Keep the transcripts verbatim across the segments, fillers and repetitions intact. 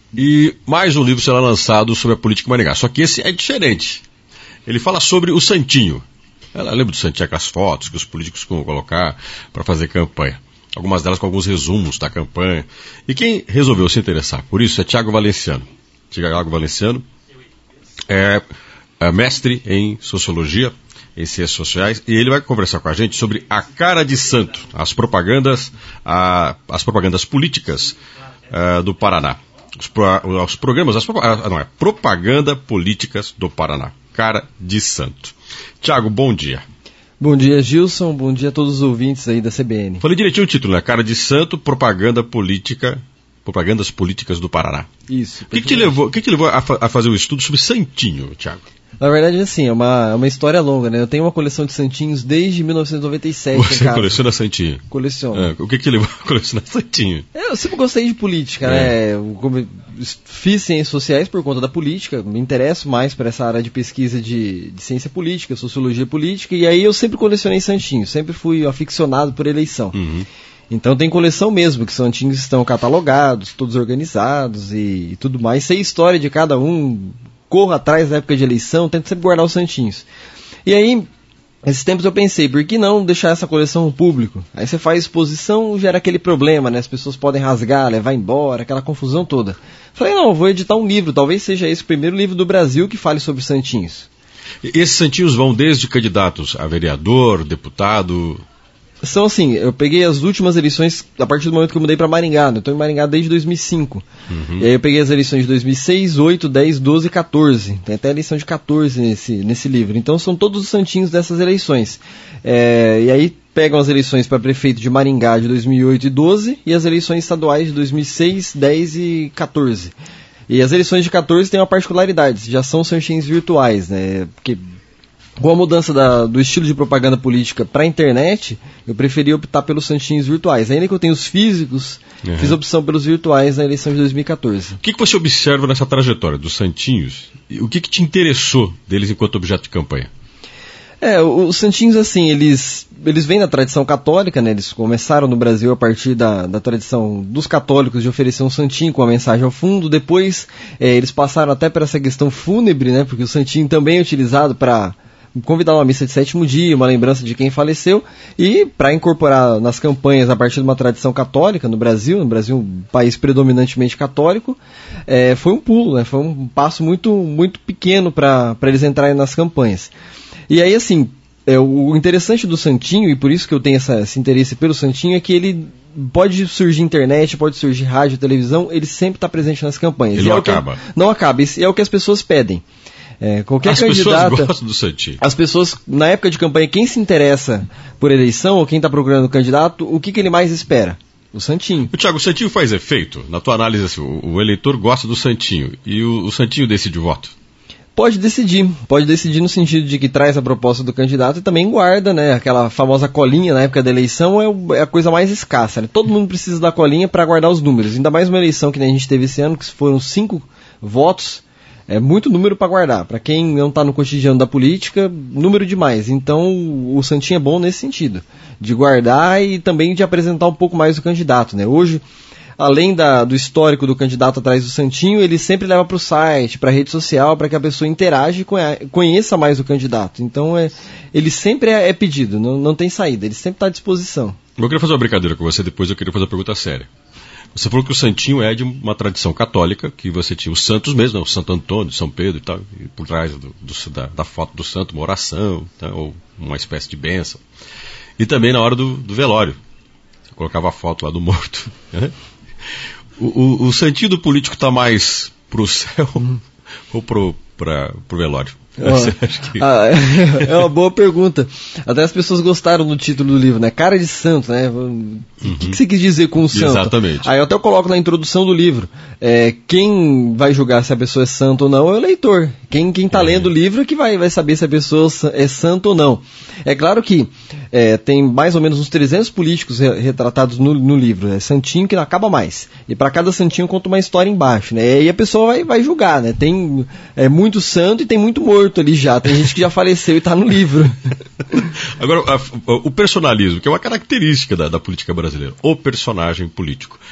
E mais um livro será lançado sobre a política em Maringá. Só que esse é diferente. Ele fala sobre o Santinho. Ela lembra do Santinho, aquelas fotos que os políticos vão colocar para fazer campanha. Algumas delas com alguns resumos da campanha. E quem resolveu se interessar por isso é Tiago Valenciano. Tiago Valenciano é, é mestre em Sociologia, em Ciências Sociais, e ele vai conversar com a gente sobre a cara de santo, as propagandas, a, as propagandas políticas uh, do Paraná. Os, pro, os programas, as, não, é, propaganda políticas do Paraná. Cara de santo. Tiago, bom dia. Bom dia, Gilson. Bom dia a todos os ouvintes aí da C B N. Falei direitinho o título, né? Cara de santo, propaganda política, propagandas políticas do Paraná. Isso. O que, que te levou, que que te levou a, fa- a fazer o estudo sobre Santinho, Tiago? Na verdade, assim, é uma, é uma história longa, né? Eu tenho uma coleção de santinhos desde mil novecentos e noventa e sete. Você coleciona santinho? Coleciono. É, o que, que te levou a colecionar santinho? Eu sempre gostei de política, é. né? Eu fiz ciências sociais por conta da política, me interesso mais para essa área de pesquisa de, de ciência política, sociologia política, e aí eu sempre colecionei santinhos, sempre fui aficionado por eleição. Uhum. Então tem coleção mesmo, que santinhos estão catalogados, todos organizados e, e tudo mais. Sei a história de cada um, corro atrás da época de eleição, tento sempre guardar os santinhos. E aí, esses tempos eu pensei, por que não deixar essa coleção ao público? Aí você faz exposição, gera aquele problema, né? As pessoas podem rasgar, levar embora, aquela confusão toda. Falei, não, vou editar um livro, talvez seja esse o primeiro livro do Brasil que fale sobre santinhos. E esses santinhos vão desde candidatos a vereador, deputado... São assim, eu peguei as últimas eleições a partir do momento que eu mudei para Maringá, né? Eu estou em Maringá desde dois mil e cinco. Uhum. E aí eu peguei as eleições de dois mil e seis, oito, dez, doze e quatorze. Tem até a eleição de quatorze nesse, nesse livro. Então são todos os santinhos dessas eleições. É, e aí pegam as eleições para prefeito de Maringá de dois mil e oito e doze e as eleições estaduais de dois mil e seis, dez e quatorze. E as eleições de quatorze têm uma particularidade, já são santinhos virtuais, né? Porque com a mudança da, do estilo de propaganda política para a internet, eu preferi optar pelos santinhos virtuais. Ainda que eu tenha os físicos, uhum. fiz opção pelos virtuais na eleição de dois mil e quatorze. O que, que você observa nessa trajetória dos santinhos? O que, que te interessou deles enquanto objeto de campanha? É, os santinhos, assim, eles, eles vêm da tradição católica, né? Eles começaram no Brasil a partir da, da tradição dos católicos de oferecer um santinho com a mensagem ao fundo. Depois, é, eles passaram até para essa questão fúnebre, né? Porque o santinho também é utilizado para convidar uma missa de sétimo dia, uma lembrança de quem faleceu, e para incorporar nas campanhas a partir de uma tradição católica no Brasil, no Brasil um país predominantemente católico, é, foi um pulo, né? Foi um passo muito, muito pequeno para eles entrarem nas campanhas. E aí, assim, é, o interessante do santinho, e por isso que eu tenho essa, esse interesse pelo santinho, é que ele pode surgir internet, pode surgir rádio, televisão, ele sempre está presente nas campanhas. Ele e não é acaba. Que, não acaba, e é o que as pessoas pedem. É, qualquer as candidata, pessoas gostam do santinho. As pessoas, na época de campanha, quem se interessa por eleição, ou quem está procurando o candidato, o que, que ele mais espera? O santinho. O Tiago, o santinho faz efeito? Na tua análise, assim, o, o eleitor gosta do santinho e o, o santinho decide o voto? Pode decidir, pode decidir no sentido de que traz a proposta do candidato e também guarda, né, aquela famosa colinha na época da eleição é, o, é a coisa mais escassa, né? Todo mundo precisa da colinha para guardar os números, ainda mais uma eleição que nem a gente teve esse ano, que foram cinco votos, é muito número para guardar. Para quem não está no cotidiano da política, número demais. Então o santinho é bom nesse sentido, de guardar e também de apresentar um pouco mais o candidato, né? Hoje, além da, do histórico do candidato atrás do santinho, ele sempre leva para o site, para a rede social, para que a pessoa interaja e conheça mais o candidato. Então é, ele sempre é, é pedido, não, não tem saída, ele sempre está à disposição. Eu queria fazer uma brincadeira com você, depois eu queria fazer uma pergunta séria. Você falou que o santinho é de uma tradição católica, que você tinha os santos mesmo, né? O Santo Antônio, São Pedro e tal, e por trás do, do, da, da foto do santo, uma oração, tá? Ou uma espécie de bênção. E também na hora do, do velório, você colocava a foto lá do morto. Né? O, o, o santinho do político está mais pro céu hum. ou pro, pra, pro velório? Oh, que... ah, é uma boa pergunta. Até as pessoas gostaram do título do livro, né? Cara de santo, né? O uhum. que, que você quis dizer com o santo? Exatamente. Aí eu até coloco na introdução do livro. É, quem vai julgar se a pessoa é santa ou não é o leitor. Quem, quem tá uhum. lendo o livro é que vai, vai saber se a pessoa é santa ou não. É claro que é, tem mais ou menos uns trezentos políticos re- retratados no, no livro. É santinho que não acaba mais. E para cada santinho conta uma história embaixo, né? E a pessoa vai, vai julgar, né? Tem é, muito santo e tem muito morto ali já, tem gente que já faleceu e está no livro. Agora, a, o personalismo, que é uma característica da, da política brasileira, o personagem político.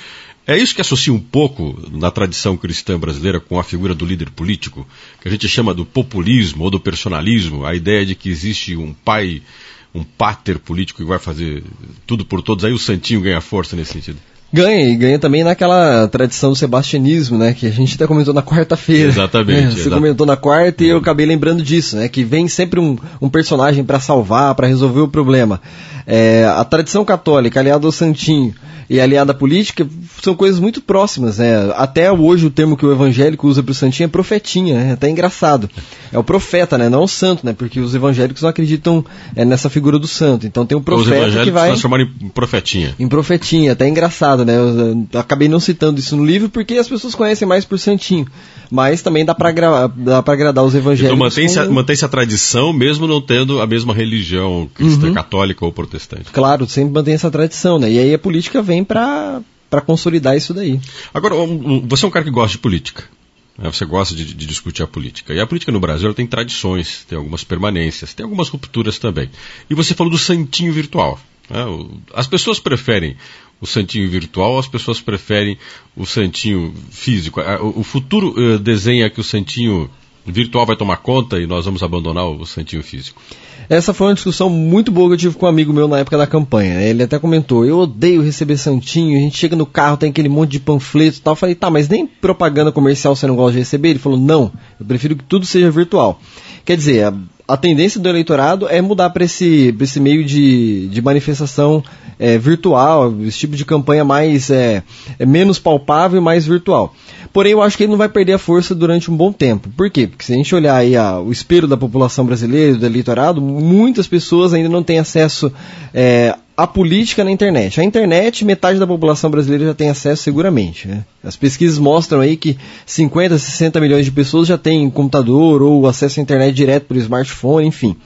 É isso que associa um pouco na tradição cristã brasileira com a figura do líder político, que a gente chama do populismo ou do personalismo, a ideia de que existe um pai, um páter político que vai fazer tudo por todos, aí o santinho ganha força nesse sentido. Ganha, e ganha também naquela tradição do sebastianismo, né, que a gente até comentou na quarta-feira. Exatamente. Né, você exatamente. comentou na quarta e eu acabei lembrando disso, né, que vem sempre um, um personagem para salvar, para resolver o problema. É, a tradição católica aliada ao santinho e aliada à política são coisas muito próximas, né? Até hoje o termo que o evangélico usa para o santinho é profetinha, né? Até engraçado. É o profeta, né? Não o santo, né? Porque os evangélicos não acreditam é, nessa figura do santo. Então tem um profeta que vai... Os transformaram em profetinha. Em profetinha, até engraçado, né? Eu, eu acabei não citando isso no livro porque as pessoas conhecem mais por santinho. Mas também dá para agra... agradar os evangélicos. Então mantém-se, com... a, mantém-se a tradição, mesmo não tendo a mesma religião cristã, uhum. católica ou protestante. Claro, sempre mantém essa tradição, né? E aí a política vem para para consolidar isso daí. Agora, um, um, você é um cara que gosta de política, né? Você gosta de, de discutir a política. E a política no Brasil ela tem tradições, tem algumas permanências, tem algumas rupturas também. E você falou do santinho virtual. Né? As pessoas preferem o santinho virtual ou as pessoas preferem o santinho físico? O, o futuro uh, desenha que o santinho virtual vai tomar conta e nós vamos abandonar o santinho físico. Essa foi uma discussão muito boa que eu tive com um amigo meu na época da campanha. Ele até comentou, eu odeio receber santinho, a gente chega no carro, tem aquele monte de panfleto e tal. Eu falei, tá, mas nem propaganda comercial você não gosta de receber? Ele falou, não, eu prefiro que tudo seja virtual. Quer dizer, a, a tendência do eleitorado é mudar para esse, pra esse meio de, de manifestação é, virtual, esse tipo de campanha mais é, é menos palpável e mais virtual. Porém, eu acho que ele não vai perder a força durante um bom tempo. Por quê? Porque se a gente olhar aí a, o espelho da população brasileira, do eleitorado, muitas pessoas ainda não têm acesso é, à política na internet. A internet, metade da população brasileira já tem acesso seguramente. Né? As pesquisas mostram aí que cinquenta, sessenta milhões de pessoas já têm computador ou acesso à internet direto por smartphone, enfim.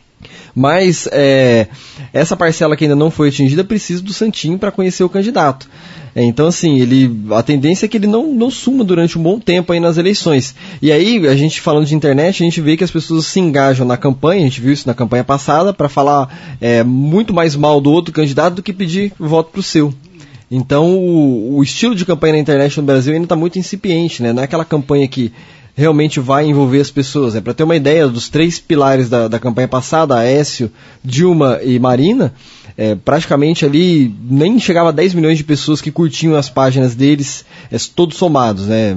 Mas é, essa parcela que ainda não foi atingida precisa do santinho para conhecer o candidato. É, então, assim, ele, a tendência é que ele não, não suma durante um bom tempo aí nas eleições. E aí, a gente falando de internet, a gente vê que as pessoas se engajam na campanha, a gente viu isso na campanha passada, para falar é, muito mais mal do outro candidato do que pedir voto pro seu. Então, o, o estilo de campanha na internet no Brasil ainda está muito incipiente, né? Não é aquela campanha que realmente vai envolver as pessoas. Né? Para ter uma ideia dos três pilares da, da campanha passada, Aécio, Dilma e Marina, é, praticamente ali nem chegava a dez milhões de pessoas que curtiam as páginas deles, é, todos somados. Né?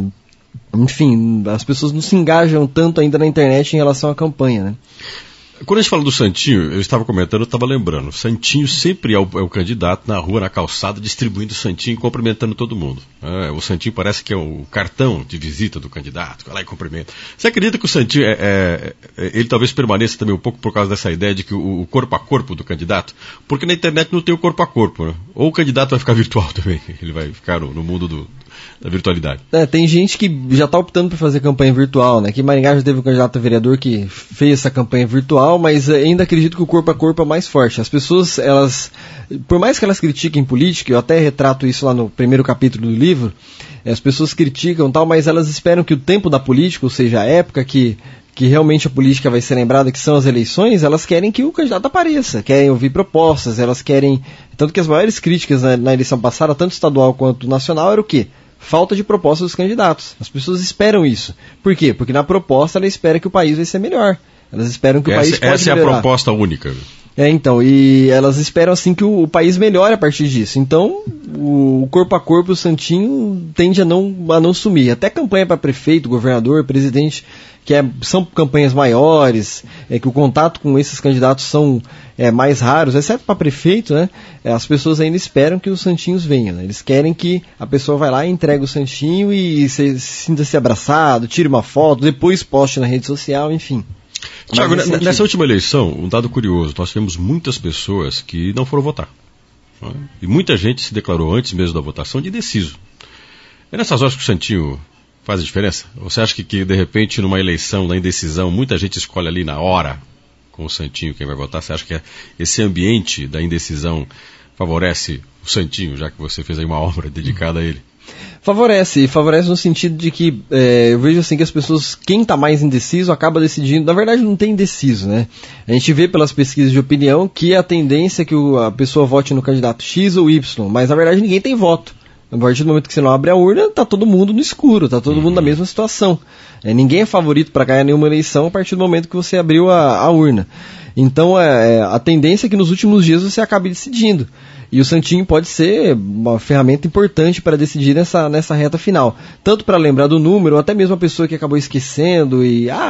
Enfim, as pessoas não se engajam tanto ainda na internet em relação à campanha. Né? Quando a gente fala do santinho, eu estava comentando, eu estava lembrando, o santinho sempre é o, é o candidato na rua, na calçada, distribuindo o santinho e cumprimentando todo mundo. É, o santinho parece que é o cartão de visita do candidato, vai lá e cumprimenta. Você acredita que o santinho, é, é, é, ele talvez permaneça também um pouco por causa dessa ideia de que o, o corpo a corpo do candidato? Porque na internet não tem o corpo a corpo, né? Ou o candidato vai ficar virtual também, ele vai ficar no, no mundo do... da virtualidade. É, tem gente que já está optando por fazer campanha virtual, né? Aqui em Maringá já teve um candidato a vereador que fez essa campanha virtual, mas ainda acredito que o corpo a corpo é mais forte. As pessoas, elas, por mais que elas critiquem política, eu até retrato isso lá no primeiro capítulo do livro, as pessoas criticam tal, mas elas esperam que o tempo da política, ou seja, a época que que realmente a política vai ser lembrada, que são as eleições, elas querem que o candidato apareça, querem ouvir propostas, elas querem... Tanto que as maiores críticas na, na eleição passada, tanto estadual quanto nacional, era o quê? Falta de proposta dos candidatos. As pessoas esperam isso. Por quê? Porque na proposta ela espera que o país vai ser melhor. Elas esperam que o essa, país pode Essa melhorar. é a proposta única. É, então, e elas esperam assim que o, o país melhore a partir disso. Então, o, o corpo a corpo, o santinho, tende a não, a não sumir. Até campanha para prefeito, governador, presidente, que é, são campanhas maiores, é, que o contato com esses candidatos são é, mais raros, exceto para prefeito, né? É, as pessoas ainda esperam que os santinhos venham. Né? Eles querem que a pessoa vá lá e entregue o santinho e se, sinta-se abraçado, tire uma foto, depois poste na rede social, enfim. Tiago, nessa última eleição, um dado curioso, nós tivemos muitas pessoas que não foram votar. Não é? E muita gente se declarou antes mesmo da votação de indeciso. É nessas horas que o santinho faz a diferença? Você acha que, que de repente, numa eleição, na indecisão, muita gente escolhe ali na hora, com o santinho, quem vai votar? Você acha que esse ambiente da indecisão favorece o santinho, já que você fez aí uma obra dedicada a ele? Favorece, e favorece no sentido de que é, eu vejo assim que as pessoas, quem está mais indeciso acaba decidindo, na verdade não tem indeciso, né? A gente vê pelas pesquisas de opinião que a tendência é que o, a pessoa vote no candidato X ou Y, mas na verdade ninguém tem voto. A partir do momento que você não abre a urna, tá todo mundo no escuro, tá todo uhum. mundo na mesma situação. É, ninguém é favorito para ganhar nenhuma eleição a partir do momento que você abriu a, a urna. Então, é, a tendência é que nos últimos dias você acabe decidindo. E o Santinho pode ser uma ferramenta importante para decidir nessa, nessa reta final. Tanto para lembrar do número, ou até mesmo a pessoa que acabou esquecendo e, ah,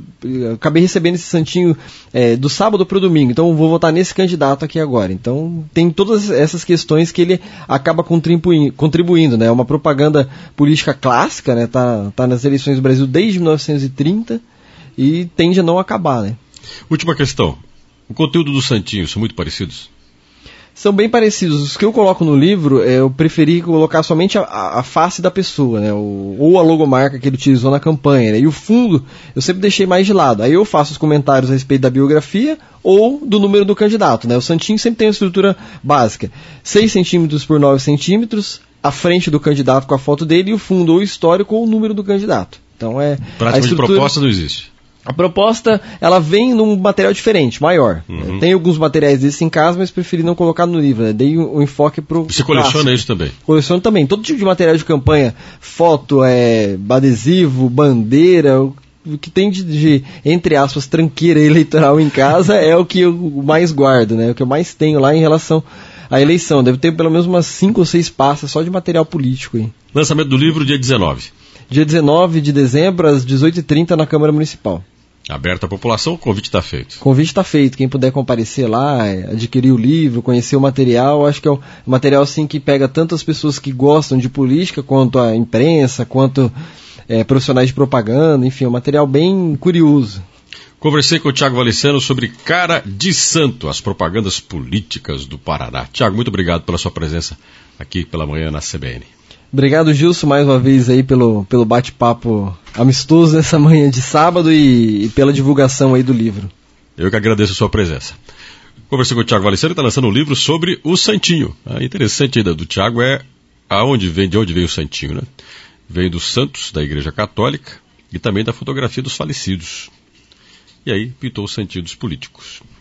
eu acabei recebendo esse Santinho é, do sábado para o domingo, então vou votar nesse candidato aqui agora. Então, tem todas essas questões que ele acaba contribuindo, contribuindo, né? É uma propaganda política clássica, né? Tá, tá nas eleições do Brasil desde mil novecentos e trinta e tende a não acabar, né? Última questão. O conteúdo do Santinho são muito parecidos? São bem parecidos. Os que eu coloco no livro, é, eu preferi colocar somente a, a face da pessoa, né? O, ou a logomarca que ele utilizou na campanha, né? E o fundo, eu sempre deixei mais de lado. Aí eu faço os comentários a respeito da biografia ou do número do candidato, né? O Santinho sempre tem uma estrutura básica. seis centímetros por nove centímetros, a frente do candidato com a foto dele e o fundo ou histórico ou o número do candidato. Então é... Prática estrutura... de proposta não existe. A proposta, ela vem num material diferente, maior. Uhum. Tem alguns materiais desses em casa, mas preferi não colocar no livro, né? Dei o um, um enfoque pro Você coleciona clássico. Isso também? Coleciono também. Todo tipo de material de campanha, foto, é, adesivo, bandeira, o que tem de, de, entre aspas, tranqueira eleitoral em casa é o que eu mais guardo, né? O que eu mais tenho lá em relação à eleição. Deve ter pelo menos umas cinco ou seis pastas só de material político aí. Lançamento do livro dia dezenove. Dia dezenove de dezembro, às dezoito e trinta, na Câmara Municipal. Aberto à população, o convite está feito. O convite está feito. Quem puder comparecer lá, adquirir o livro, conhecer o material, acho que é um material assim, que pega tanto as pessoas que gostam de política, quanto a imprensa, quanto é, profissionais de propaganda, enfim, é um material bem curioso. Conversei com o Thiago Valiceno sobre Cara de Santo, as propagandas políticas do Paraná. Thiago, muito obrigado pela sua presença aqui pela manhã na C B N. Obrigado, Gilson, mais uma vez aí pelo, pelo bate-papo amistoso nessa manhã de sábado e, e pela divulgação aí do livro. Eu que agradeço a sua presença. Conversei com o Thiago Valiceno, que está lançando um livro sobre o Santinho. A interessante ainda do Thiago é aonde vem, de onde veio o Santinho, né? Veio dos santos da Igreja Católica e também da fotografia dos falecidos. E aí pintou o Santinho dos políticos.